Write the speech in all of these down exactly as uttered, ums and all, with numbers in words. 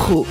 برو.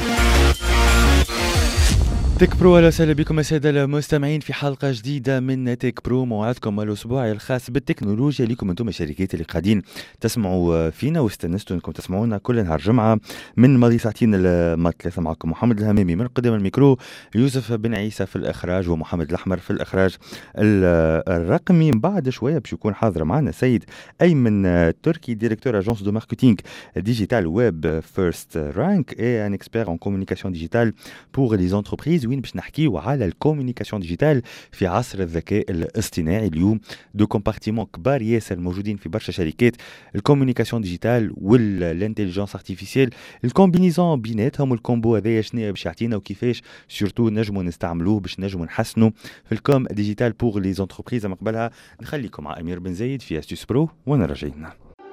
تك برو، اهلا وسهلا بكم الساده المستمعين في حلقه جديده من تك برو، موعدكم الاسبوعي الخاص بالتكنولوجيا لكم انتم الشركات اللي قاعدين تسمعوا فينا واستنستوا انكم تسمعونا كل نهار جمعه من ماضي ساعتين المثلاثه. معكم محمد الهمامي من قدام الميكرو، يوسف بن عيسى في الاخراج ومحمد الاحمر في الاخراج الرقمي. بعد شويه باش يكون حاضر معنا سيد ايمن تركي، ديريكتور اجونس دو ماركتينغ ديجيتال ويب فيرست رانك اي ان اكسبير ان كومونيكاسيون ديجيتال بور لي انتربريز، وين باش نحكيو على الكومونيكاسيون ديجيتال في عصر الذكاء الاصطناعي. اليوم دو كومبارتيمون كبار ياسر موجودين في برشا شركات، الكومونيكاسيون ديجيتال والانتيليجنس ارتيفيسيال، الكومبينيزون بيناتهم الكومبو هذايا شنو باش يعطينا وكيفاش سورتو نجموا نستعملوه باش نجموا نحسنوا في الكوم ديجيتال بور لي انتربريز. من قبلها نخليكم مع امير بن زايد في استوس برو ونرجعنا.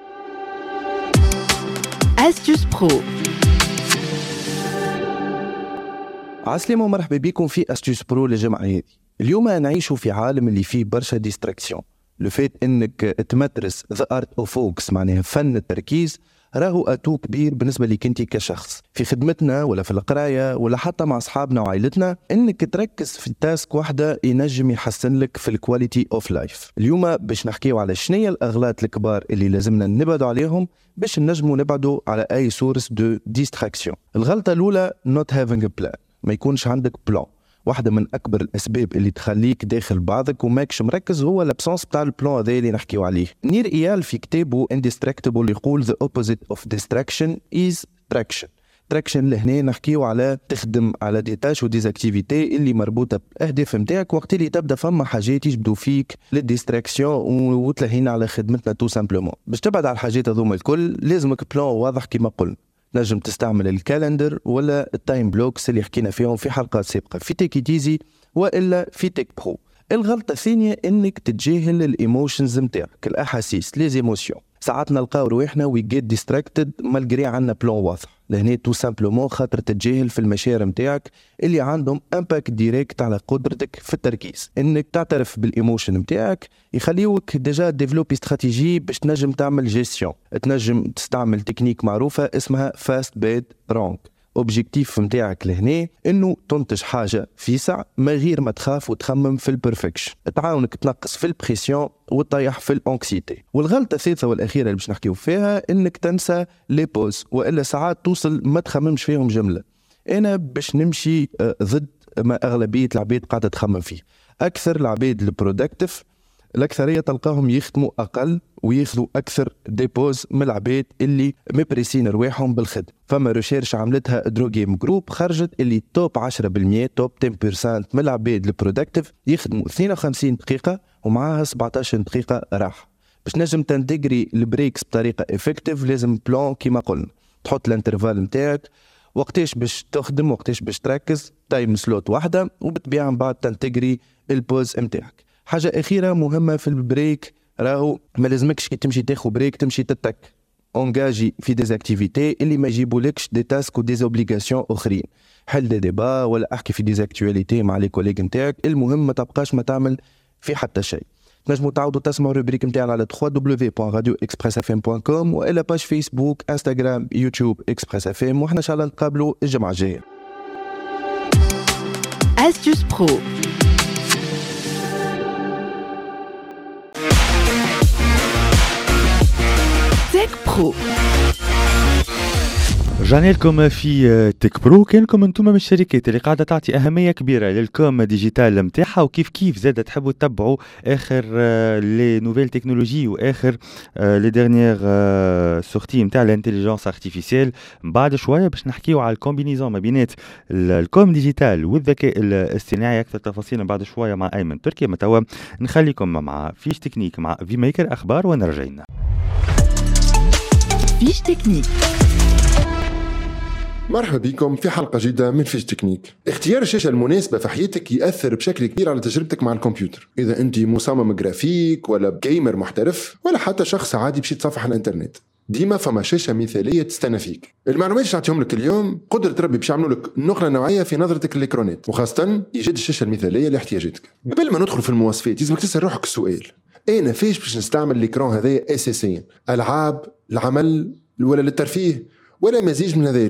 استوس برو. عسلامة ومرحبا بكم في استوس برو للجمعة هذه. اليوم نعيشوا في عالم اللي فيه برشا ديستراكسيون. لو فات انك تمدرس ذا ارت اوف فوكس، معناها فن التركيز، راهو اتو كبير بالنسبه لك انت كشخص في خدمتنا ولا في القرايه ولا حتى مع اصحابنا وعائلتنا. انك تركز في التاسك واحده ينجم يحسن لك في الكواليتي اوف لايف. اليوم باش نحكيو على شنية الاغلاط الكبار اللي لازمنا نبعدوا عليهم باش نجموا نبعدوا على اي سورس دو ديستراكسيون. الغلطه الاولى not having a plan، ما يكونش عندك بلان. واحدة من أكبر الأسباب اللي تخليك داخل بعضك وماكش مركز هو الابسانس بتاع البلان هذا اللي نحكيو عليه. نير إيال في كتابه Indistractable يقول the opposite of distraction is traction. traction لهنا نحكيو على تخدم على دي تاش ودي اكتيفيتي اللي مربوطة بالأهداف متاعك، وقت اللي تبدأ فما حاجات يجبدوا فيك للديستراكسيون وتلهينا على خدمتنا تو سامبلومون. باش تبعد على الحاجات هذوما الكل لازمك بلان واضح كما قلنا. نجم تستعمل الكالندر ولا التايم بلوكس اللي حكينا فيهم في حلقات سابقة في تيكيتيزي وإلا في تيك برو. الغلطة الثانية انك تتجاهل الايموشنز متاعك، الاحاسيس، لي ايموشن. ساعات نلقاو روحنا وي جيت ديستراكتد مالغري عندنا بلان واضح. لهنا تو سامبلومون خاطر تتجاهل في المشاعر متاعك اللي عندهم امباكت ديريكت على قدرتك في التركيز. انك تعترف بالايموشن متاعك يخليوك ديجا ديفلوبي استراتيجي باش تنجم تعمل جيستيون. تنجم تستعمل تكنيك معروفة اسمها فاست بيد رانك. اوبجيكتيف متاعك لهنا انه تنتج حاجه في سع ما غير ما تخاف وتخمم في البرفكشن، تعاونك تنقص في البريسيون وتطيح في الانكسيتي. والغلطه الثالثه والاخيره اللي باش نحكيو فيها انك تنسى لي بوز، والا ساعات توصل ما تخممش فيهم جمله. انا باش نمشي ضد ما اغلبيه العباد قاعده تخمم فيه. اكثر العباد البرودكتيف الأكثرية تلقاهم يخدموا أقل وياخذوا أكثر ديبوز من العباد اللي مبريسين رواحهم بالخدمة. فما ريشيرش عملتها دروجيم جروب خرجت اللي توب عشرة بالمية توب عشرة بالمية من العباد البرودكتيف يخدموا اثنين وخمسين دقيقة ومعها سبعطاش دقيقة راحة. باش نجم تنتجري البريكس بطريقة إفكتيف لازم بلان كما قلنا. تحط الانترفال متاعك، وقتاش باش تخدم وقتاش باش تركز، تايم سلوت واحدة، وبتبيع من بعد تنتجري البوز متاعك. حاجة أخيرة مهمة في البريك، راهو ما لازمكش كي تمشي تاخو بريك تمشي تتك انجاجي في دي اكتيفيتي اللي ما يجيبولكش دي تاسك و دي اوبليغاسيون اخرين. حل دي ديبا ولا احكي في دي اكتواليتي مع لي كوليغ نتاعك. المهم ما تبقاش ما تعمل في حتى شيء. تنجموا تعاودوا تسمعوا الروبريك نتاعنا على دبليو دبليو دبليو بوان راديو اكسبريس اف ام بوان كوم والا باج فيسبوك انستغرام يوتيوب اكسبريس اف ام. واحنا ان شاء الله نتقابلوا الجمعة الجاية. استوس برو. تك برو. رجعنا لكم في تك برو. كان لكم انتم من الشركات اللي قاعده تعطي اهميه كبيره للكوم ديجيتال نتاعها، وكيف كيف زاد تحبوا تتبعوا اخر لي نوفيل تكنولوجي واخر لي ديرنيير سورتي نتاع الانتيليجنس ارتيفيسيال. بعد شويه باش نحكيو على الكومبينيزون ما بينات الكوم ديجيتال والذكاء الاصطناعي. اكثر تفاصيل بعد شويه مع ايمن تركي. ما توا نخليكم مع فيش تكنيك مع في ميكر اخبار ونرجعنا. فيش تكنيك. مرحبا بكم في حلقة جديدة من فيش تكنيك. اختيار الشاشة المناسبة في حياتك يأثر بشكل كبير على تجربتك مع الكمبيوتر. إذا أنت مصمم جرافيك ولا جيمر محترف ولا حتى شخص عادي بشي تصفح الانترنت، ديما فما شاشة مثالية تستنى فيك. المعلومات اللي نعطيهم لك اليوم قدرة ربي باش يعملوا لك نقلة نوعية في نظرتك للإلكترونات، وخاصة إيجاد الشاشة المثالية لاحتياجاتك. قبل ما ندخل في المواصفات لازمك تسأل روحك السؤال: أنا فيش باش نستعمل الإكران هذايا أساسيا؟ ألعاب، العمل، ولا للترفيه، ولا مزيج من هذا الكل؟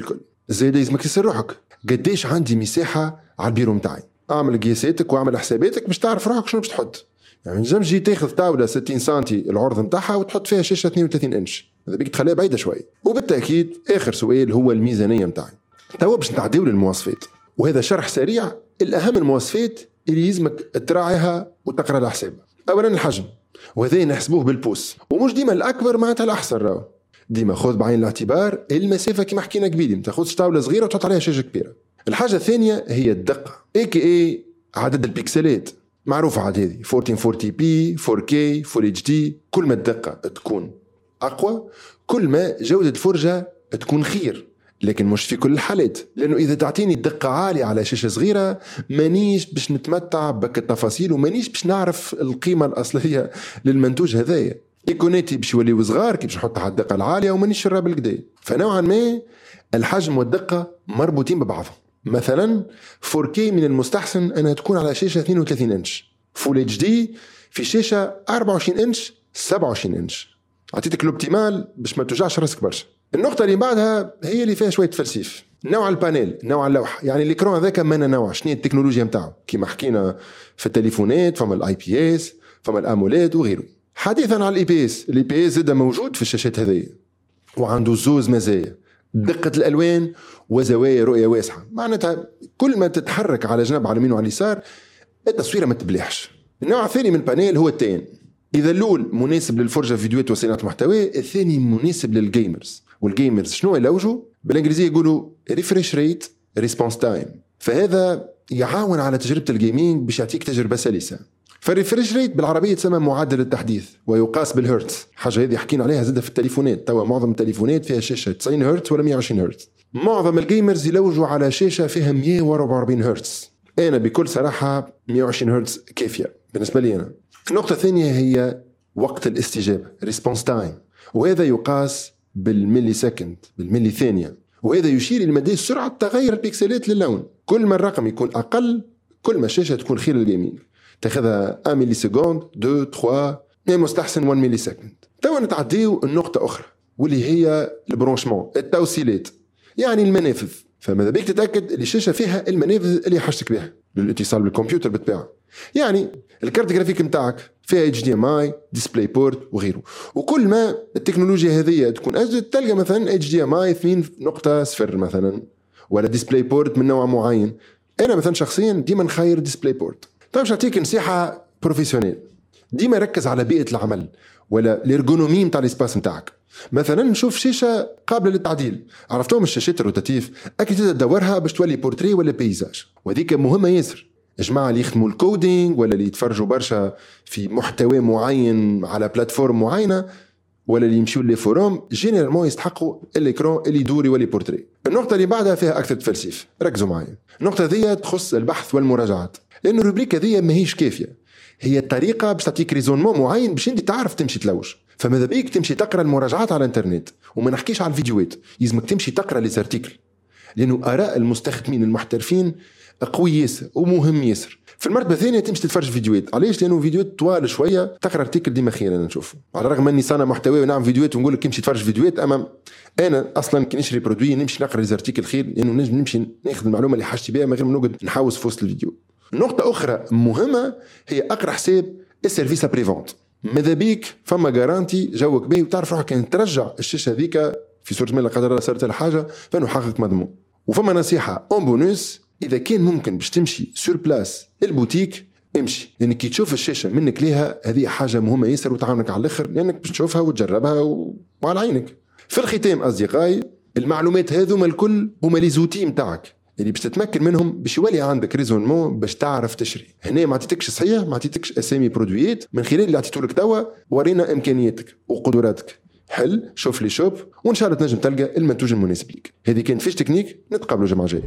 زيد لازمك تسأل روحك قديش عندي مساحة على البيرو متاعي. اعمل قياساتك واعمل حساباتك باش تعرف روحك شنو باش تحط. يعني نجم جي تاخذ طاوله ستين سنتي العرض نتاعها وتحط فيها شاشه اثنين وثلاثين انش، هذا بيك تخليها بعيده شويه. وبالتاكيد اخر سؤال هو الميزانيه نتاعي. توا باش نتعداو للمواصفات، وهذا شرح سريع الاهم المواصفات اللي يلزمك تراعيها وتقرا الحساب. اولا الحجم، وهذا نحسبوه بالبوس، ومش ديما الاكبر معناتها الاحسن. راهو ديما خذ بعين الاعتبار المسافه كما حكينا قبيل، ما تاخذش طاوله صغيره وتحط عليها شاشه كبيره. الحاجه الثانيه هي الدقه، اي كي اي عدد البكسلات. معروفه عاد هذه أربعة عشر أربعين بي فور كي فول اتش دي. كل ما الدقه تكون اقوى كل ما جوده الفرجه تكون خير، لكن مش في كل الحالات، لانه اذا تعطيني دقه عاليه على شاشه صغيره مانيش باش نتمتع بك التفاصيل ومانيش باش نعرف القيمه الاصليه للمنتوج هذايا. ايكونيتي باش يوليو صغار كي باش نحطها على الدقه العاليه ومانيش شراب الكدا. فنوعا ما الحجم والدقه مربوطين ببعضهم. مثلا فور كي من المستحسن انها تكون على شاشه اثنين وثلاثين انش، فول اتش دي في شاشه أربعة وعشرين انش سبعة وعشرين انش. عطيتك الاوبتيمال باش ما توجعش راسك برشا. النقطه اللي بعدها هي اللي فيها شويه فلسفه، نوع البانيل، نوع اللوحه. يعني الاكران هذاك ما نوع شنو التكنولوجيا نتاعو، كيما حكينا في التليفونات فما الاي بي اس فما الاموليد وغيره. حديثا على الاي بي اس، الاي بي اس زاد موجود في الشاشات هذه وعنده زوز مزايا، دقة الألوان وزوايا رؤية واسعة. معناتها كل ما تتحرك على جنب على اليمين وعلى اليسار التصويرة ما تبليحش. النوع الثاني من البانيل هو التين. إذا الأول مناسب للفرجة فيديوهات وصناعة محتوى، الثاني مناسب للجيمرز. والجيمرز شنو يلوجوا؟ بالإنجليزية يقولوا ريفريش ريت ريسبونس تايم، فهذا يعاون على تجربة الجيمينج باش يعطيك تجربة سلسة. فالريفريش ريت بالعربية تسمى معدل التحديث ويقاس بالهرتز. حاجة هذه حكينا عليها زادة في التليفونات. توا معظم التليفونات فيها شاشة تسعين هرتز ولا مية وعشرين هرتز. معظم الجيمرز يلوجوا على شاشة فيها مية وأربعة وأربعين هرتز. أنا بكل صراحة مية وعشرين هرتز كافية بالنسبة لي أنا. النقطة الثانية هي وقت الاستجابة ريسبونس تايم، وهذا يقاس بالملي سكند بالملي ثانية، وهذا يشير إلى مدى سرعة تغير البيكسلات للون. كل ما الرقم يكون أقل كل ما الشاشة تكون خير للجيمينج. تاخذها واحد ملي سكوند اثنين ثلاثة مستحسن واحد ملي سكند. توا نتعديو النقطة أخرى واللي هي البرونشمون، التوصيلات، يعني المنافذ. فماذا بيك تتأكد اللي الشاشة فيها المنافذ اللي حاجتك بها للاتصال بالكمبيوتر بالطبيعة. يعني الكارت جرافيك متاعك فيها اتش دي ام اي، ديسبلاي بورت وغيره. وكل ما التكنولوجيا هذه تكون أجدد تلقى مثلا اتش دي ام اي اثنين نقطة صفر مثلا، ولا ديسبلاي بورت من نوع معين. أنا مثلا شخصيا ديما نخير ديسبلاي بورت. طيب باش نعطيك نصيحة بروفيسيونيل، ديما ركز على بيئة العمل ولا الارغونومي نتاع الاسباس نتاعك. مثلا نشوف شاشة قابلة للتعديل، عرفتوهم الشاشات الروتاتيف أكيد تدورها باش تولي بورتري ولا بيزاج، وذيك مهمة ياسر. جماعة اللي يخدموا الكودينج ولا اللي يتفرجوا برشا في محتوى معين على بلاتفورم معينة ولا اللي يمشوا لي فوروم جينيرالمون يستحقوا الإكران اللي يدور يولي بورتري. النقطة اللي بعدها فيها أكثر تفلسيف، ركزوا معي. النقطة ذي تخص البحث والمراجعات، لأن الروبريك هذه ما هيش كافية، هي الطريقة باش تعطيك ريزونمون معين باش انت تعرف تمشي تلوش. فماذا بيك تمشي تقرأ المراجعات على الانترنت، وما نحكيش على الفيديوهات، يلزمك تمشي تقرأ ليزارتيكل، لأنه آراء المستخدمين المحترفين قوي ياسر ومهم ياسر. في المرتبة الثانية تمشي تتفرج فيديوهات، علاش؟ لأنه فيديوهات طوال شوية، تقرأ ارتيكل ديما خير. أنا نشوف على الرغم أني صانع محتوى ونعمل فيديوهات ونقول لك تمشي تتفرج فيديوهات، أما أنا أصلا كي نشري برودوي نمشي نقرأ ليزارتيكل خير، لأنه نجم نمشي ناخذ المعلومة اللي حاجتي بها من غير ما نقعد نحاوس في وسط الفيديو. نقطة أخرى مهمة هي أقرأ حساب السيرفيس أبريفونت. ماذا بيك فما جارانتي جوك به وتعرف روحك كان ترجع الشاشة ذيك في صورة ما لا قدر الله صارت الحاجة فانه حقك مضمون. وفما نصيحة اون بونوس، إذا كان ممكن باش تمشي سور بلاس البوتيك امشي، لأنك كي تشوف الشاشة منك ليها هذه حاجة مهمة ياسر وتعاونك على الآخر، لأنك باش تشوفها وتجربها و... وعلى عينك. في الختام أصدقائي، المعلومات هذوما الكل هما لي زوتي متاعك اللي باش تتمكن منهم باش يولي عندك ريزونمون باش تعرف تشري. هنا ما عطيتكش صحيح، ما عطيتكش اسامي برودويات، من خلال اللي عطيتولك توا ورينا امكانياتك وقدراتك. حل شوف لي شوب وان شاء الله تنجم تلقى المنتوج المناسب لك. هذه كانت فيش تكنيك، نتقابلوا الجمعه الجايه.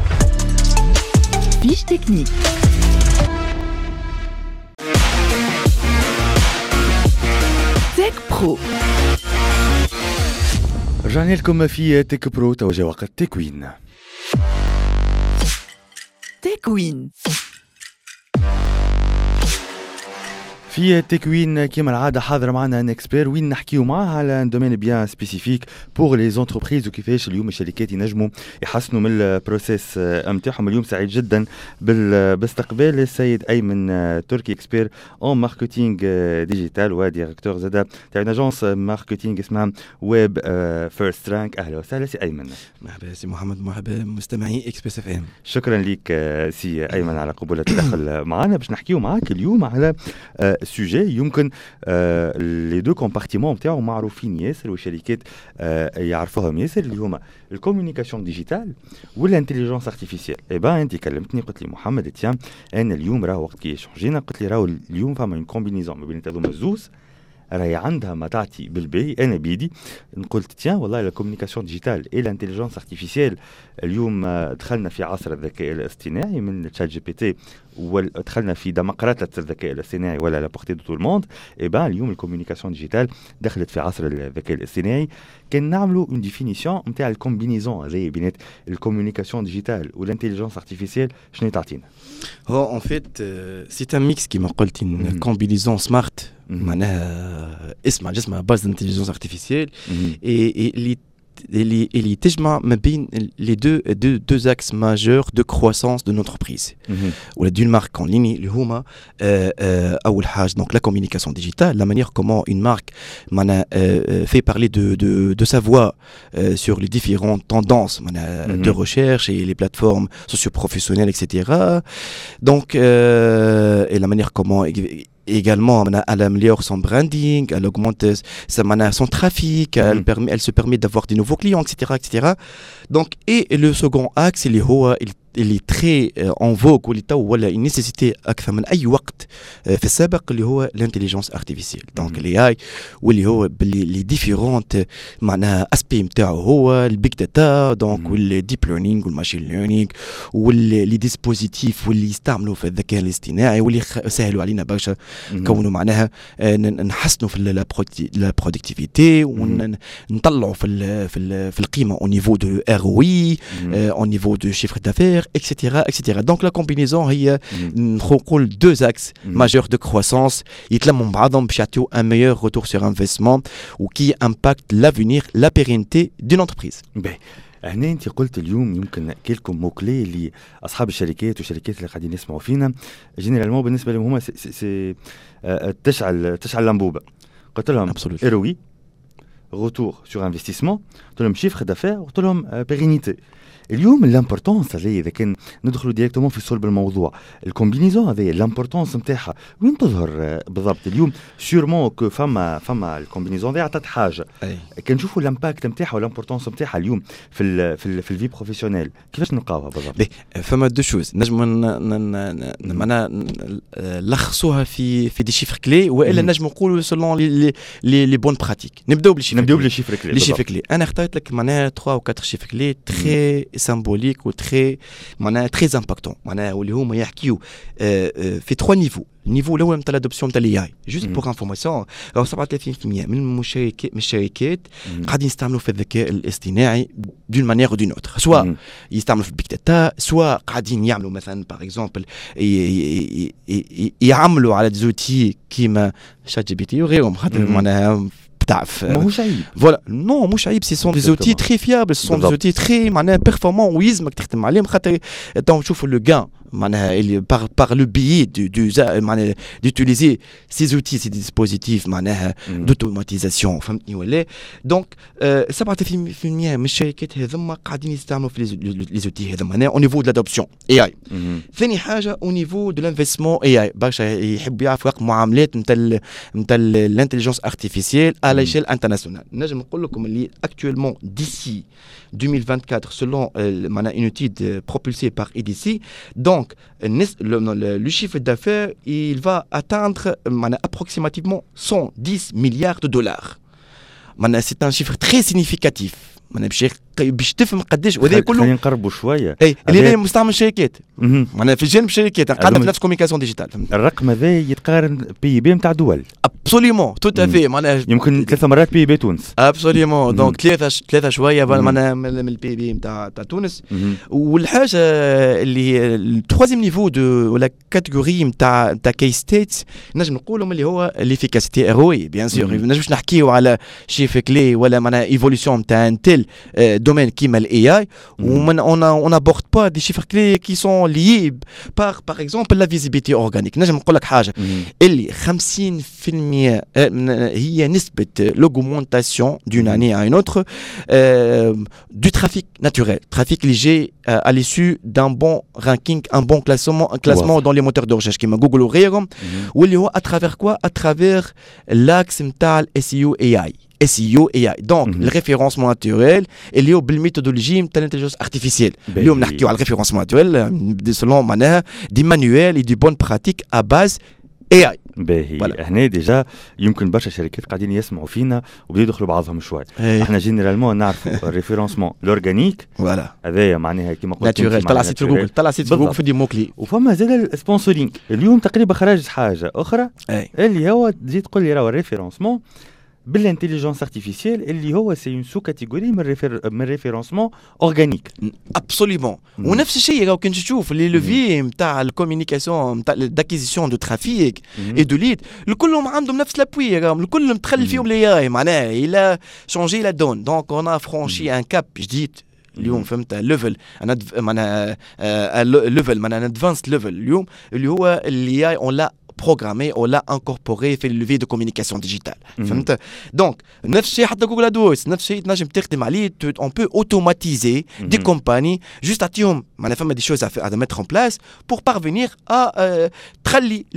فيش تكنيك. تك برو. رجعنا لكم في تك برو، توجه وقت تكوين. تكوين. في التكوين كما العاده حاضر معنا ان اكسبير وين نحكيو معاه على ان دومين بيان سبيسيفيك بور لي زونتربريز وكيفاش اليوم الشركات ينجموا يحسنوا من البروسيس نتاعهم. اليوم سعيد جدا باستقبال السيد ايمن تركي اكسبير اون ماركتينغ ديجيتال وديريكتور زاده تاع اجونس ماركتينغ اسمها ويب فيرست رانك. اهلا وسهلا سي ايمن. مرحبا سي محمد، مرحبا مستمعي اكسبريس اف ام. شكرا لك سي ايمن على قبول التدخل معنا باش نحكيو معاك اليوم على سوجي يمكن لي دو كومبارتيمون نتاعو معروفين ياسر والشركات يعرفوهم ياسر اللي هما الكوميونيكاسيون ديجيتال والانتليجنس ارتيفيسيال. اي با انت كلمتني قلت لي محمد تيام انا اليوم راه وقت كي شونجينا، قلت لي راهو اليوم فما اون كومبينيزون ما بين هذوما الزوز راهي عندها ما تعطي بالباهي. انا بيدي قلت تيان والله لا كوميونيكاسيون ديجيتال اي الانتليجنس ارتيفيسيال اليوم دخلنا في عصر الذكاء الاصطناعي من تشات جي بي تي ودخلنا في ديمقراطية الذكاء الاصطناعي ولا لا بورتي دو تو الموند. اي بان اليوم الكوميونيكاسيون ديجيتال دخلت في عصر الذكاء الاصطناعي. كان نعملوا اون ديفينيسيون نتاع الكومبينيزون هذه بين الكوميونيكاسيون ديجيتال والانتليجنس ارتيفيسيال شنو تعطينا؟ هو ان فيت سي ان ميكس كيما قلت ان كومبينيزون سمارت معناها اسمها جسمها باز انتليجنس ارتيفيسيال اي اللي اللي اللي تجمع ما بين les deux deux deux axes majeurs de croissance de l'entreprise ou d'une marque en ligne اللي هما اول حاجه donc la communication digitale, la manière comment une marque fait parler de de de sa voix sur les différentes tendances de recherche et les plateformes socio-professionnelles et cetera. Donc et la manière comment également elle améliore son branding, elle augmente son trafic, mm-hmm. elle, permet, elle se permet d'avoir des nouveaux clients, et cetera, et cetera. Donc, et le second axe, il est, il est très euh, en vogue, ou il a une nécessité أكثر من أي وقت في السابق اللي هو l'intelligence artificielle. Donc, mm-hmm. l'A I واللي هو les différentes معناها aspects نتاعو هو البيج داتا donc والديب ليرنينغ والماشين ليرنينغ واللي ديسبوزيتيف واللي يستعملوا في الذكاء الاصطناعي واللي سهلوا علينا برشا كونه معناها نحسنوا في لا برودكتيفيتي ونطلعوا في في القيمه au niveau de R O I, au niveau de chiffre d'affaires, et cetera, et cetera. Donc la combinaison هي نقول deux axes majeurs de croissance يتلموا بعضهم باش يعطيو un meilleur retour sur investissement وكي impacte l'avenir, la pérennité d'une entreprise. هنا انت قلت اليوم يمكن نحكي لكم موكلي اللي اصحاب الشركات والشركات اللي قاعدين يسمعوا فينا جينيرالمون بالنسبه لهم هما سي سي تشعل تشعل لمبوبه. قلت لهم اروي روتور سور انفستيسمون، قلت لهم شيفر دافير، قلت لهم بيرينيتي. اليوم الامبورطونس هذه اذا كان ندخلوا ديريكتومون في صلب الموضوع الكومبينيزون هذه الامبورطونس نتاعها وين تظهر بالضبط؟ اليوم سيرمون كو فما فما الكومبينيزون هذه عطات حاجه كان نشوفوا الامباكت نتاعها والامبورطونس نتاعها اليوم في ال في ال في الفي بروفيسيونيل كيفاش نلقاوها بالضبط؟ فما دو شوز نجم معناها نلخصوها في في دي شيفر كلي والا نجم نقولوا سولون لي لي لي بون براتيك. نبداو بالشيفر نبداو بالشيفر كلي لي شيفر كلي. انا اخترت لك معناها ثلاثة او أربعة شيفر كلي تري symbolique ou très معناها très impactant معناها واللي هما يحكيو في trois niveaux. النيفو الاول نتاع الادوبسيون تاع الاي اي جوست بور انفورماسيون راهو سبعة وثلاثين بالمئة من المشاركات من الشركات قاعدين يستعملوا في الذكاء الاصطناعي دون مانيير او دون اوتر، سواء يستعملوا في البيك داتا، سواء قاعدين يعملوا مثلا باغ اكزومبل يعملوا على ديزوتي كيما شات جي بي تي وغيرهم خاطر معناها تعرف ماهوش عيب. فوالا نو مش عيب، سي سون دي زوتي تري فيابل، سون دي زوتي تري معناها بيرفورمون ويزمك تخدم عليهم خاطر تو نشوفوا لو غان معناها par par le biais de de معناها d'utiliser ces outils ces dispositifs معناها d'automatisation فهمتني ولا؟ دونك سبعة وثلاثين بالمئة من الشركات هذوما قاعدين يستعملوا في لي زوتي هذوما معناها au niveau de l'adoption اي اي. ثاني حاجه au niveau de l'investissement اي اي برشا يحب يعرف رقم معاملات نتاع نتاع l'intelligence artificielle à l'échelle internationale. نجم نقول لكم اللي actuellement d'ici deux mille vingt-quatre selon معناها une étude propulsée par E D C, donc le, le, le chiffre d'affaires il va atteindre approximativement cent dix milliards de dollars. C'est un chiffre très significatif. باش تفهم قداش وهذا كله خلينا نقربوا شويه. اي اللي راهي مستعمل الشركات معناها في جانب الشركات قاعده في نفس كوميونيكاسيون ديجيتال. الرقم هذا يتقارن بي بي نتاع دول ابسوليومون تو افي معناها يمكن ثلاث مرات بي بي تونس ابسوليومون دونك ثلاثه ثلاثه شويه معناها من البي بي نتاع تاع تونس. والحاجه اللي هي الثوازيام نيفو دو ولا كاتيجوري نتاع نتاع كي ستيتس نجم نقولوا اللي هو ليفيكاسيتي اروي بيان سور. ما نجمش نحكيو على شيف كلي ولا معناها ايفوليسيون نتاع انتل دومين كيما الاي اي ومن اون اون ابورد با دي شيفر كلي كي سون ليي بار بار اكزومبل لا فيزيبيليتي اورغانيك. نجم نقول لك حاجه اللي خمسين بالمئة هي نسبه لوغمونتاسيون دون اني ا اون اوتر دو ترافيك ناتوريل ترافيك اللي جاي à l'issue d'un bon ranking, un bon classement, un classement wow. dans les moteurs de recherche comme Google ou غيرهم. واللي هو à travers quoi? À travers l'axe نتاع S E O A I. S E O A I. Donc mm-hmm. le référencement naturel اللي هو بالميثودولوجي نتاع الانتليجنس ارتيفيسيال. اليوم نحكيو على الريفيرونسمون ناتوريل selon معناها دي مانويل دي بون براتيك à base اي اي. باهي هنا ديجا يمكن برشا شركات قاعدين يسمعوا فينا وبداو يدخلوا بعضهم شوي. احنا جينيرالمون نعرفوا الريفيرونسمون لورغانيك فوالا هذايا معناها كيما قلت ناتوريل طلع سيت في جوجل طلع سيت في جوجل في دي موكلي. وفما زاد السبونسورينغ اليوم تقريبا خرجت حاجه اخرى أي. اللي هو تجي تقول لي راهو الريفيرونسمون بالانتيليجنس ارتيفيسيال اللي هو سي اون سو كاتيجوري من ريفير من ريفيرونسمون اورغانيك. ابسوليومون. ونفس الشيء راهو كي تشوف لي لوفي نتاع الكوميونيكاسيون نتاع داكيزيسيون دو ترافيك اي دو ليد الكلهم عندهم نفس لابوي راهم الكل متخلي فيهم لي اي معناها الى شونجي لا دون. دونك اون ا فرونشي ان كاب جديد اليوم فهمت ليفل انا معناها ليفل معناها ادفانسد ليفل اليوم اللي هو اللي اي اون لا programmé on l'a incorporé في levier de communication digitale. فهمت؟ donc نفس الشيء حتى جوجل ادورز نفس الشيء تنجم تخدم عليه on peut automatiser des compagnies juste تعطيهم معناها فما دي choses à à mettre en place pour parvenir à euh, تخلي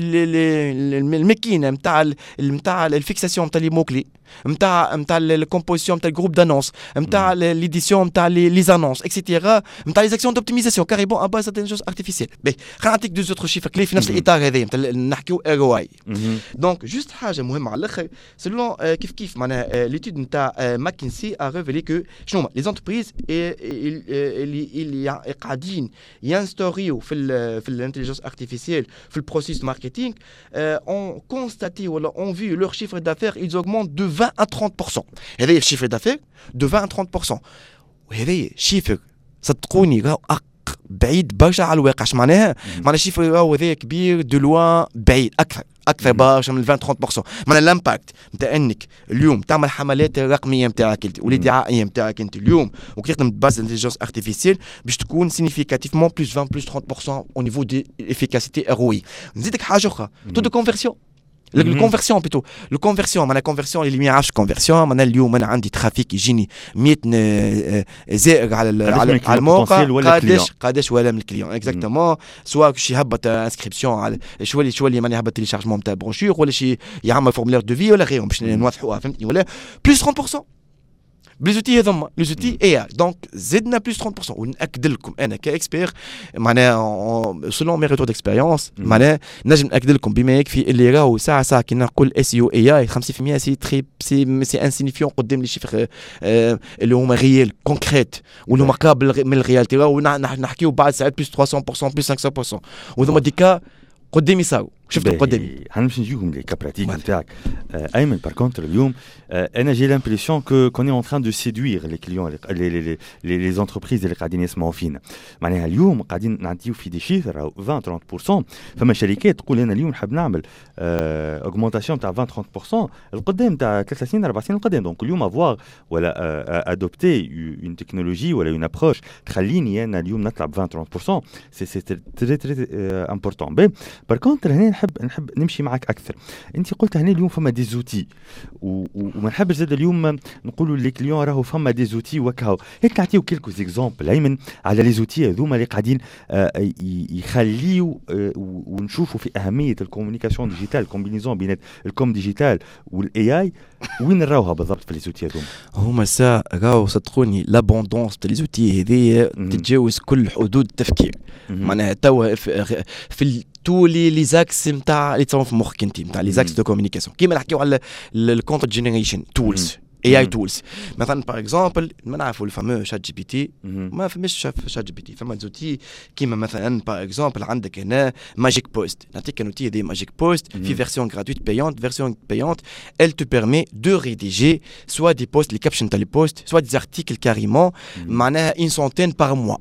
الماكينه نتاع نتاع الفيكساسيون نتاع لي موكلي نتاع نتاع الكومبوزيسيون نتاع الجروب دانونس نتاع ليديسيون نتاع لي زانونس اكسيتيرا نتاع لي زاكسيون دوبتيميزاسيون كاريبون ا باز انتليجنس ارتيفيسيال. باهي خلينا نعطيك دو زوتر شيفر كلي في نفس الاطار هذا نتاع نحكيو ار اي. دونك جوست حاجه مهمه على الاخر سلون كيف كيف معناها ليتود نتاع ماكنسي ا ريفيلي كو شنو هما لي زونتربريز اللي اللي قاعدين ينستوريو في ال في الانتليجنس ارتيفيسيال في البروسيس ماركتينغ اون كونستاتي ولا اون في لور شيفر دافير ils augmentent de vingt à trente pour cent. هذا الشيفر دافير de vingt à trente pour cent. وهذا شيفر صدقوني راهو بعيد برشا على الواقع. اش معناها؟ معناها شيفر راهو هذا كبير دو لوان بعيد اكثر اكثر برشا من عشرين ثلاثين بالمئة. معناها الامباكت نتاع انك اليوم تعمل حملات رقميه نتاعك انت والادعائيه نتاعك انت اليوم وكتخدم باز انتليجنس ارتيفيسيال باش تكون سينيفيكاتيفمون بلس عشرين بلس ثلاثين بالمئة au niveau de efficacité R O I. نزيدك حاجه اخرى تو دو كونفيرسيون الكونفرسيون بيتو الكونفرسيون معناها كونفرسيون اللي ما يعرفش كونفرسيون معناها اليوم انا عندي ترافيك يجيني مية زائر على على الموقع قداش قداش ولا من الكليون اكزاكتومون سواء شي هبط انسكريبسيون على شويه شويه معناها هبط تيليشارجمون نتاع بروشور ولا شي يعمل فورمولير دو في ولا غيرهم باش نوضحوها فهمتني ولا بلس ثلاثين بالمئة بليزوتي هذوما ليزوتي اي دونك زدنا بلس ثلاثين بالمئة. ونأكد لكم انا كاكسبير معناها سولون مي ريتور ديكسبيريونس معناها نجم نأكد لكم بما يكفي اللي راهو ساعه ساعه كي نقول اس يو اي اي خمسين بالمئة سي تري سي سي انسينيفيون قدام لي شيفر اللي هما ريال كونكريت واللي هما قابل من الريالتي راهو نحكيو بعد ساعات بلس ثلاثمية بالمئة بلس خمسمية بالمئة وهذوما ديكا قدامي صاروا شفت قدامي. حنمشي نجيكم لي كا براتيك نتاعك ايمن. بار كونتر اليوم انا جي لامبريسيون كو كوني اون تران دو سيدوير لي كليون لي لي لي زونتربريز اللي قاعدين يسمعوا فينا. معناها اليوم قاعدين نعطيو في دي شيفر عشرين ثلاثين بالمئة. فما شركات تقول انا اليوم نحب نعمل اوغمونتاسيون تاع عشرين ثلاثين بالمئة القدام تاع ثلاث سنين اربع سنين القدام. دونك اليوم افواغ ولا ادوبتي اون تكنولوجي ولا اون ابروش تخليني انا اليوم نطلع ب عشرين ثلاثين بالمئة سي سي تري تري امبورطون. بار كونتر هنا نحب نحب نمشي معك اكثر. انت قلت هنا اليوم فما دي زوتي وما نحبش زاد اليوم نقولوا لي كليون راهو فما دي زوتي وكاو. هيك نعطيو كيلكو زيكزامبل ايمن على لي زوتي هذوما اللي قاعدين يخليو ونشوفوا في اهميه الكومونيكاسيون ديجيتال الكومبينيزون بين الكوم ديجيتال والاي اي. وين نراوها بالضبط في لي زوتي هذوما؟ هما سا راهو صدقوني لابوندونس تاع لي زوتي هذه تتجاوز كل حدود التفكير. معناها توا في, في tous les les axes نتاع اللي تصاوبوا في مخك انت نتاع les axes de communication كيما نحكيو على الكونتنت جينيريشن تولز اي اي تولز مثلا باغ اكزومبل ما نعرفوا الفامو شات جي بي تي ما فماش شات جي بي تي فما زوتي كيما مثلا باغ اكزومبل عندك هنا ماجيك بوست نعطيك اوتي دي ماجيك بوست في فيرسيون gratuite payante version payante elle te permet de rédiger soit des posts les captions تاع les posts soit des articles carrément معناها une centaine par mois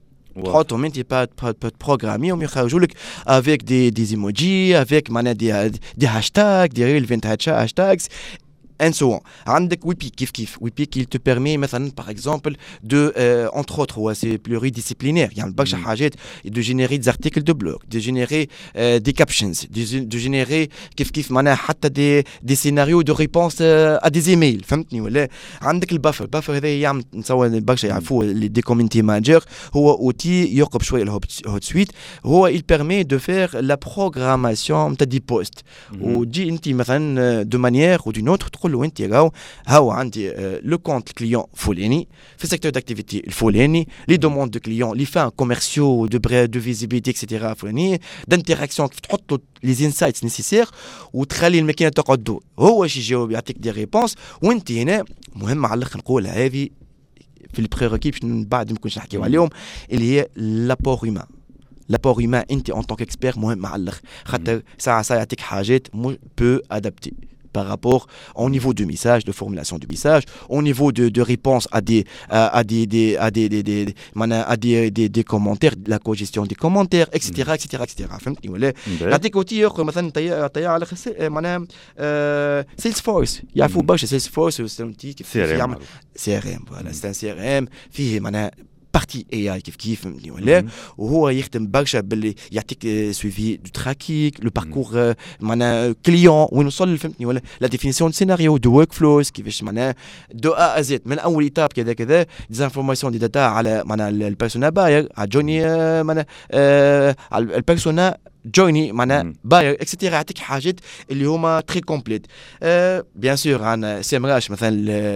تحطهم انت با تبروغراميهم يخرجوا لك avec des des emojis avec معناها des des hashtags des relevant hashtags and so on. عندك ويبي كيف كيف ويبي qui te permet مثلا par exemple de euh, entre autres ouais, c'est pluridisciplinaire يعني برشا حاجات de générer des articles de blog de générer euh, des captions de, de générer كيف كيف معناها حتى des des scénarios de réponse euh, à des emails فهمتني ولا عندك البافر البافر هذا يعمل نسوى برشا يعرفوه دي كوميونتي مانجر هو اوتي يقرب شويه الهوت سويت هو il permet de faire la programmation تاع دي بوست وتجي انت مثلا de manière ou d'une autre تقول وانت راهو هاو عندي لو كونت كليون فلاني في السيكتور داكتيفيتي الفلاني لي دوموند دو كليون لي فان كوميرسيو دو بري دو فيزيبيليتي اكسيتيرا فلاني دانتيراكسيون كيف تحط له لي انسايتس نيسيسير وتخلي الماكينه تقعد دور هو شي يجاوب يعطيك دي ريبونس وانت هنا مهم على الاخر نقولها هذه في البريروكي باش بعد ما نكونش نحكيو عليهم اللي هي لابور هيومان لابور هيومان انت ان طونك اكسبير مهم على الاخر خاطر ساعه ساعه يعطيك حاجات بو ادابتي par rapport au niveau de message, de formulation du message, au niveau de, de réponse à des à, à des, des à des des, des, à des, des, des commentaires, la cogestion des commentaires, et cetera et cetera et cetera. فهمتني ولا؟ نعطيك اوتي اخر مثلا طيا طيا على معناها سيلز فورس يعرفوا برشا سيلز فورس وستي كيف يعمل سي ار ام فوالا سي ان سي ار ام فيه معناها بارتي اي اي كيف كيف فهمتني ولا وهو يخدم برشا باللي يعطيك سويفي دو تراكيك لو باركور معناها كليون وين وصل فهمتني ولا لا ديفينيسيون دو سيناريو دو ورك فلوز كيفاش معناها دو ا ا زد من اول ايتاب كذا كذا ديزانفورماسيون دي داتا على معناها البيرسونا باير على جوني معناها على البيرسونا جويني معناها باير اكسيتيرا يعطيك حاجات اللي هما تري كومبليت بيان سور عندنا سيمراش مثلا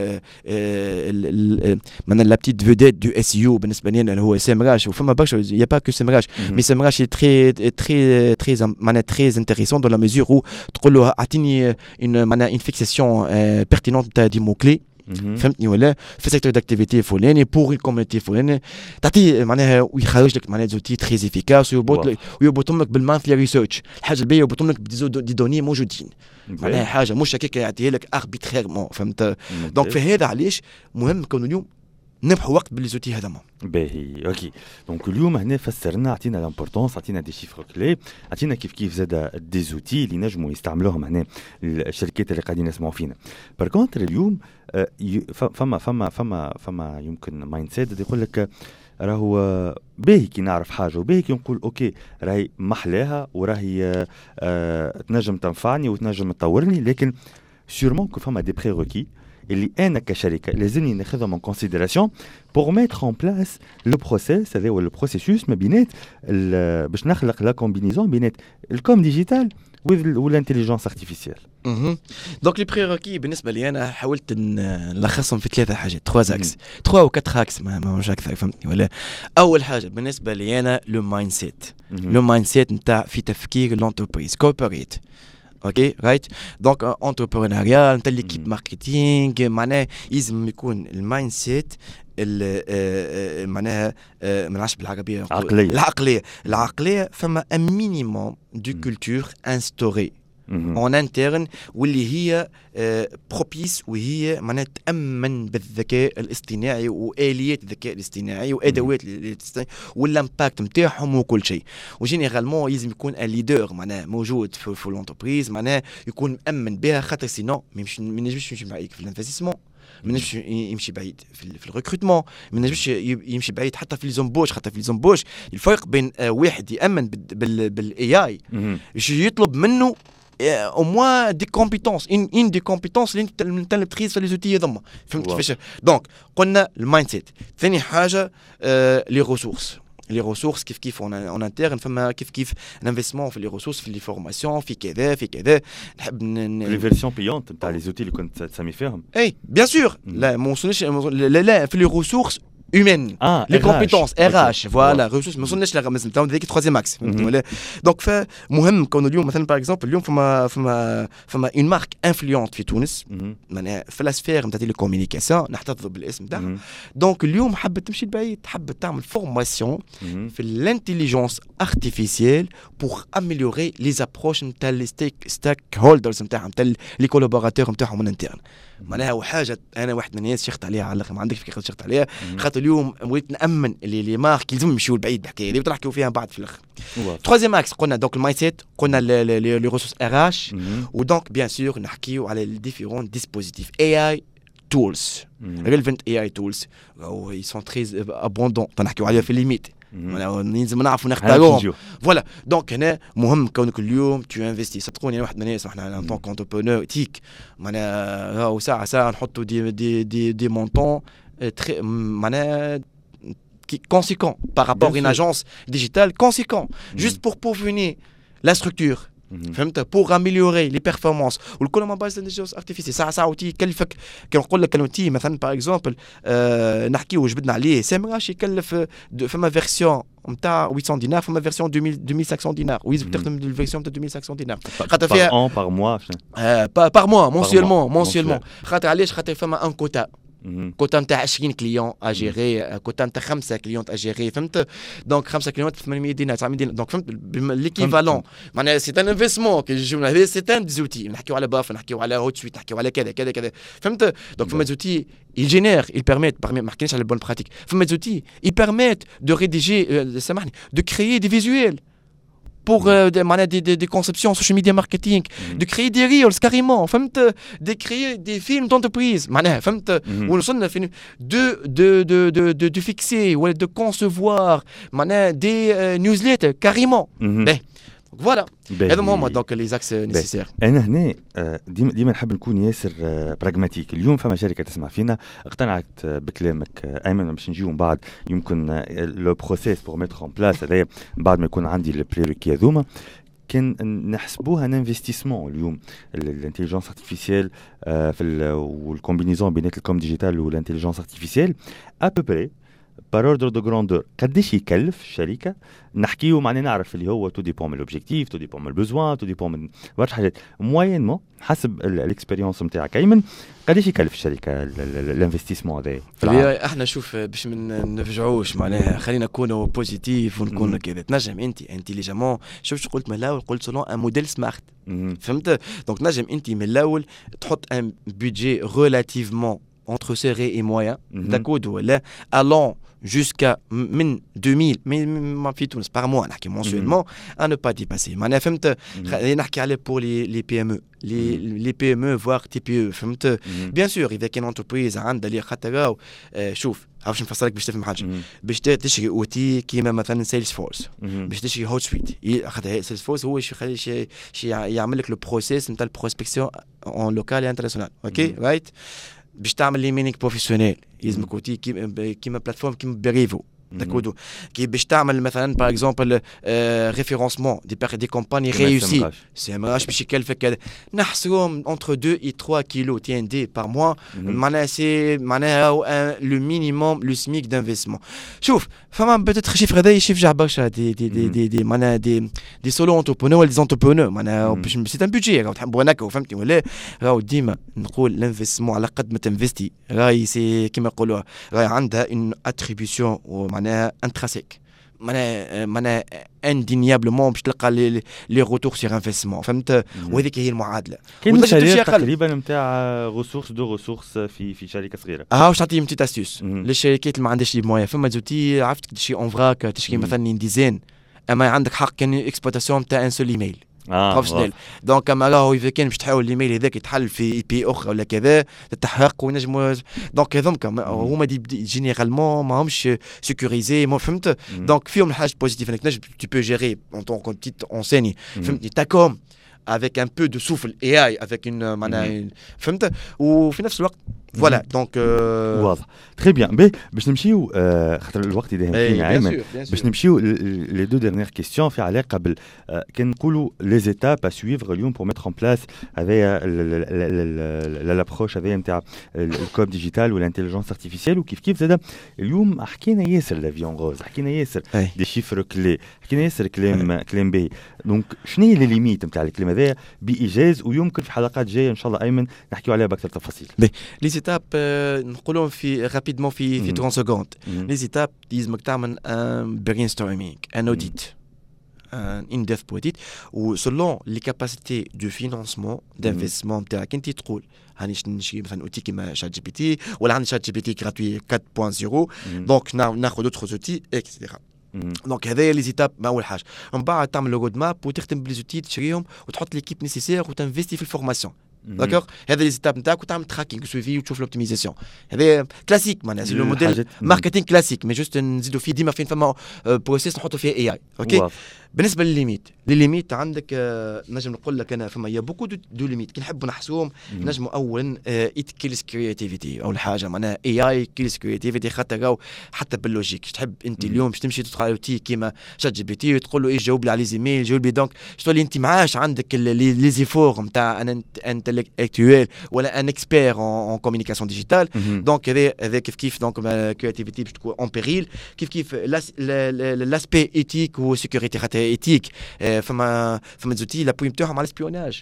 معناها لا بتيت فيديت دو اس يو بالنسبه لنا اللي هو سيمراش وفما برشا يا با كو سيمراش مي سيمراش تري تري تري معناها تري انتريسون دو لا ميزور و تقول له اعطيني معناها ان فيكساسيون بيرتينونت تاع دي مو كلي فهمتني ولا في سيكتور داكتيفيتي فلاني بور اون كوميونيتي فلاني تعطيه معناها ويخرج لك معناها زوتي تري افيكاس ويربط ويربطهم لك بالمانثلي ريسيرش الحاجه الباهيه يربطهم لك دي دوني موجودين معناها حاجه مش هكاك يعطيها لك اربيتريرمون فهمت دونك في هذا علاش مهم كون اليوم نربحوا وقت بالليزوتي هذاما باهي اوكي دونك اليوم هنا فسرنا عطينا لامبورطونس عطينا دي شيفر كلي عطينا كيف كيف زاد دي زوتي اللي نجموا يستعملوهم هنا الشركات اللي قاعدين يسمعوا فينا بار كونتر اليوم فما فما فما فما يمكن مايند سيت يقول لك راهو باهي كي نعرف حاجه وباهي كي نقول اوكي راهي محلاها وراهي آه تنجم تنفعني وتنجم تطورني لكن سيرمون كو فما دي بريروكي اللي انا كشركه لازمني ناخذهم en considération pour mettre en place le process هذا هو البروسيسوس ما بينات باش نخلق لا كومبينيزون بينات الكوم ديجيتال والانتليجنس ارتيفيسيال. دونك لي بريروكي بالنسبه لي انا حاولت نلخصهم في ثلاثه حاجات ثلاثة اكس ثلاثة او أربعة اكس ما مش اكثر فهمتني ولا اول حاجه بالنسبه لي انا لو مايند سيت لو مايند سيت نتاع في تفكير الانتربريز كوربوريت اوكي رايت دونك انتربرونيريال نتاع ليكيب ماركتينغ معناها لازم يكون المايند سيت معناها ما نعرفش بالعربيه العقليه العقليه العقليه فما مينيموم دو كولتور انستوري اون انترن واللي هي بروبيس وهي معناها تامن بالذكاء الاصطناعي واليات الذكاء الاصطناعي وادوات الاصطناعي والامباكت نتاعهم وكل شيء وجينيرالمون لازم يكون ليدر معناها موجود في, في الانتربريز معناها يكون مامن بها خاطر سينو ما ينجمش يمشي معاك في الانفستيسمون ما ينجمش يمشي بعيد في, في الريكروتمون ما ينجمش يمشي بعيد حتى في ليزومبوش حتى في ليزومبوش الفرق بين واحد يامن بالاي اي يطلب منه au moins des compétences une une des compétences اللي انت اللي تخيص في لي هذوما فهمت كيفاش دونك قلنا المايند سيت ثاني حاجه لي ريسورس لي ريسورس كيف كيف اون انترن فما كيف كيف انفستمون في لي ريسورس في لي فورماسيون في كذا في كذا نحب لي فيرسيون بيونت نتاع لي زوتي اللي كنت تسمي فيهم اي بيان سور لا ما وصلناش لا لا في لي ريسورس humaine Ah, les R H. compétences R H Ok. voilà ressources ما وصلناش لها مثلا تو هذيك troisième axe فهمتني ولا دونك فمهم كون اليوم مثلا باغ اكزومبل اليوم فما فما فما اون مارك انفلونت في تونس مهم. معناها في الاسفير نتاع الكوميونيكاسيون نحتفظ بالاسم تاعها مهم. دونك اليوم حبت تمشي لبعيد حبت تعمل فورماسيون مهم. في الانتيليجنس ارتيفيسيال بور اميليوري لي زابروش نتاع لي ستيك ستاك هولدرز نتاعهم نتاع لي كولابوراتور نتاعهم من انترن معناها وحاجه انا واحد من الناس شيخت عليها على الاخر ما عندكش فكره شيخت عليها خاطر اليوم وليت نامن اللي لي مارك لازم يمشيو لبعيد الحكايه اللي نحكيو فيها بعد في الاخر واضح. troisième axe قلنا دونك المايند سيت قلنا لي ريسورس ار اتش مهم. ودونك بيان سور نحكيو على لي ديفيرون ديسبوزيتيف اي اي tools مهم. relevant اي اي tools او ils sont très abondants تنحكيو عليها في الليميت مهم. لازم نعرفوا هاي نختاروهم نجيو. فوالا دونك هنا مهم كونك اليوم تو انفستي صدقوني انا واحد من الناس احنا ان طون كونتربرونور تيك معناها راهو ساعه ساعه نحطوا دي دي دي دي مونطون تري معناها conséquent par rapport à une agence digitale conséquent juste pour peaufiner la structure فهمت pour améliorer les performances والكل ما باز انتليجنس ارتيفيسيال ساعه ساعه وتي يكلفك كي نقول لك انوتي مثلا باغ اكزومبل آه نحكيو جبدنا عليه سامراش يكلف فما فيرسيون نتاع ثمانمية دينار فما فيرسيون ألفين دينار ويلزم تخدم الفيرسيون تاع ألفين دينار خاطر فيها par an par mois بار موا مونسيولمون mois. مونسيولمون خاطر علاش خاطر فما ان كوتا كوتا نتاع عشرين كليون اجيري كوتا نتاع خمسة كليون اجيري فهمت دونك خمسة كليون ثمانمية دينار تسعمية دينار دونك فهمت ليكيفالون معناها سي ان انفستمون كي يجيونا هذا سي ان ديزوتي نحكيو على باف نحكيو على هوت سويت نحكيو على كذا كذا كذا فهمت دونك فما زوتي il génère il permet ما حكيناش على البون براتيك فما زوتي il permet de rédiger سامحني de créer des visuels pour euh, des, des, des, des conceptions social media marketing, mm-hmm. de créer des reels carrément, de créer des films d'entreprise, mm-hmm. de, de, de, de, de, de fixer ou de concevoir des euh, newsletters carrément. Mm-hmm. Ben, voilà. هذا هما دونك لي زاكس نيسيسير. انا هنا ديما ديما نحب نكون ياسر براغماتيك. اليوم فما شركه تسمع فينا اقتنعت بكلامك ايمن باش نجيو من بعد يمكن لو بروسيس بور ميتر اون بلاس هذايا بعد ما يكون عندي البريريكي هذوما كان نحسبوها ان انفستيسمون اليوم الانتيليجنس ارتيفيسيال في والكومبينيزون بين الكوم ديجيتال والانتيليجنس ارتيفيسيال ا بو بري بار اوردر دو غراندور قداش يكلف الشركه نحكيو معناها نعرف اللي هو تو ديبون من لوبجيكتيف تو ديبون من البوزوان تو ديبون من برشا حاجات موينمون حسب الاكسبيريونس نتاعك ايمن قداش يكلف الشركه الانفستيسمون هذا احنا شوف باش ما نفجعوش معناها خلينا نكونوا بوزيتيف ونكونوا كذا تنجم انت انتيليجمون شوف شو قلت من الاول قلت سولون ان موديل سمارت فهمت دونك نجم انت من الاول تحط ان بودجي ريلاتيفمون entre serré et moyen mm-hmm. d'accord ولا allant jusqu'à من deux mille ما في تونس par mois نحكي mensuellement mm-hmm. à ne pas dépasser معناها فهمت mm-hmm. نحكي عليه pour les les بي إم إو les mm-hmm. les بي إم إو voire تي بي إو فهمت mm-hmm. bien sûr اذا كان انتربريز عندها اللي خاطر آه شوف عرفش نفسر لك باش تفهم حاجه mm-hmm. باش تشري اوتي كيما مثلا سيلز فورس mm-hmm. باش تشري هوت سويت خاطر سيلز فورس هو يخلي شي يعمل لك لو بروسيس نتاع البروسبكسيون اون لوكال اي انترناسيونال اوكي رايت باش تعمل لي مينينغ بروفيسيونيل يلزمك اوتي كيما بلاتفورم كيما بريفو داكودو كي باش تعمل مثلا باغ اكزومبل ريفيرونسمون دي بير دي كومباني ريوسي سي ام اش باش يكلفك نحسبهم انتر deux et trois كيلو تي ان دي بار موا معناها سي معناها لو مينيموم لو سميك دانفستمون شوف فما بتاتر شيفر هذا يشجع برشا دي دي دي دي, دي معناها دي دي سولو انتربرونور ولا دي انتربرونور معناها باش سي ان بودجي راهو تحبوا هناك فهمتني ولا راهو ديما نقول الانفستمون على قد ما تنفستي راهي سي كيما يقولوا راهي عندها اون اتريبيسيون معناها انتراسيك معناها معناها اندينيابلمون باش تلقى لي لي روتور سيغ انفستمون فهمت وهذيك هي المعادله كاين مشاريع تقريبا نتاع ريسورس دو ريسورس في في شركه صغيره اه واش تعطيهم تي استيوس للشركات اللي ما عندهاش لي موان فما زوتي عرفت تشري اون فراك تشري مثلا ديزين اما عندك حق كان اكسبلوطاسيون تاع ان سول ايميل بروفيسيونيل دونك اما راهو اذا كان باش تحاول الايميل هذاك يتحل في اي بي اخرى ولا كذا تتحقق ونجم دونك هذوك هما دي جينيرالمون ماهمش سيكوريزي ما فهمت دونك فيهم الحاجه بوزيتيف انك تنجم tu peux gérer en tant que petite enseigne فهمتني تاكم avec un peu de souffle اي اي avec une معناها فهمت وفي نفس الوقت فوالا دونك واضح تري بيان بي باش نمشيو خاطر الوقت يدهم فينا ايمن باش نمشيو لي دو ديرنيير كيستيون في علاقه بال كان نقولوا لي زيتاب ا سويفر اليوم بور ميتر ان بلاس هذايا لابروش هذايا نتاع الكوب ديجيتال والانتيليجنس ارتيفيسيال وكيف كيف زاد اليوم حكينا ياسر لافيون غوز حكينا ياسر دي شيفر كلي حكينا ياسر كلام كلام باهي دونك شنو هي لي ليميت نتاع الكلام هذايا بايجاز ويمكن في حلقات جايه ان شاء الله ايمن نحكيو عليها باكثر تفاصيل. لي زيتاب نقولهم في رابيدمون في في ثلاثين سكوند. لي زيتاب يلزمك تعمل ان برين ستورمينغ ان اوديت ان ان ديف بوديت وسلون لي كاباسيتي دو فينانسمون دانفستيسمون تاعك انت تقول هاني نشري مثلا اوتي كيما شات جي بي تي ولا عندي شات جي بي تي غراتوي أربعة فاصلة صفر دونك ناخذ دوطخ اوتي اكسترا. دونك هذايا لي زيتاب ما اول حاجه من بعد تعمل لو رود ماب وتخدم بلي زوتي تشريهم وتحط ليكيب نيسيسير وتنفيستي في الفورماسيون داكوغ هذا لي زيتاب نتاعك وتعمل تراكينغ سويفي وتشوف لوبتيميزاسيون هذا كلاسيك معناها سي لو موديل ماركتينغ كلاسيك مي جوست نزيدوا فيه ديما فين فما بروسيس نحطوا فيه اي اي اوكي. بالنسبه للليميت للليميت عندك نجم نقول لك انا فما يا بوكو دو ليميت كي نحبوا نحسوهم نجموا اولا ايت كيلز كرياتيفيتي اول حاجه معناها اي اي كيلز كرياتيفيتي خاطر حتى باللوجيك تحب انت اليوم باش تمشي تدخل على اوتي كيما شات جي بي تي وتقول له ايه جاوب لي على لي زيميل جاوب لي دونك تولي انت معاش عندك لي زيفور نتاع ان انتليكتويل ولا ان اكسبير ان كوميونيكاسيون ديجيتال دونك هذا هذا كيف كيف دونك كرياتيفيتي باش تكون اون بيريل كيف كيف لاسبي ايتيك وسيكوريتي خاطر ايتيك فما فما زوتي لابوي نتاعهم على السبيوناج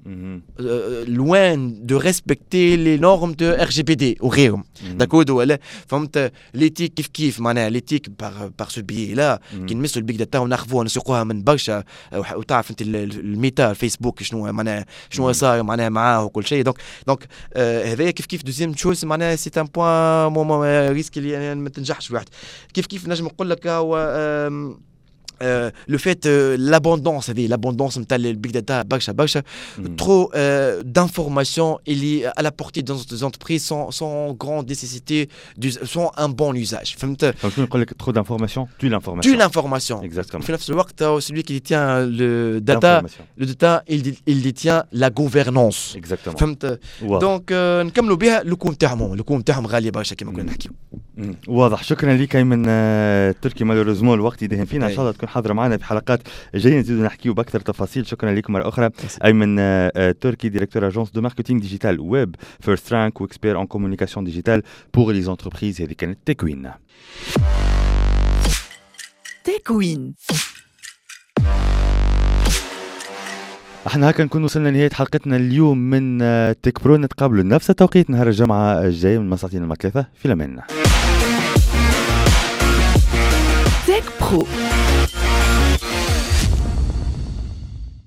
loin de respecter les normes de R G P D وغيرهم داكود ولا فهمت ليتيك كيف كيف معناها ليتيك بار بار سو بي لا كي نمسوا البيج داتا وناخذوها نسوقوها من برشا وتعرف انت الميتا الفيسبوك شنو معناها شنو صاير معناها معاه وكل شيء دونك دونك هذايا كيف كيف دوزيام شوز معناها سي ان بوان ريسك اللي ما تنجحش واحد كيف كيف نجم نقول لك هو Euh, le fait euh, l'abondance c'est l'abondance نتاع البيج داتا برشا برشا trop euh, d'informations اللي à la portée des entreprises sans sans grande nécessité sans un bon usage فهمت فهمت نقول لك trop d'informations tu l'information tu l'information exactement في نفس الوقت celui qui détient le data le data il il détient la gouvernance exactement فهمت دونك euh, نكملوا بها الكون نتاعهم الكون نتاعهم غاليه برشا كما كنا نحكيو. واضح شكرا لك ايمن تركي مالوريزمون الوقت يدهن فينا ان شاء الله تكون حاضره معنا في حلقات جايه نزيدوا نحكيو باكثر تفاصيل. شكرا لكم مره اخرى ايمن تركي ديريكتور اجونس دو ماركتينغ ديجيتال ويب فيرست رانك واكسبير ان كومونيكاسيون ديجيتال بور لي زونتربريز. هذه كانت تكوين تكوين. احنا هكا نكون وصلنا لنهايه حلقتنا اليوم من تك برو. نتقابلوا نفس التوقيت نهار الجمعه الجاي من ساعتين لما ثلاثه في الامان. تك برو.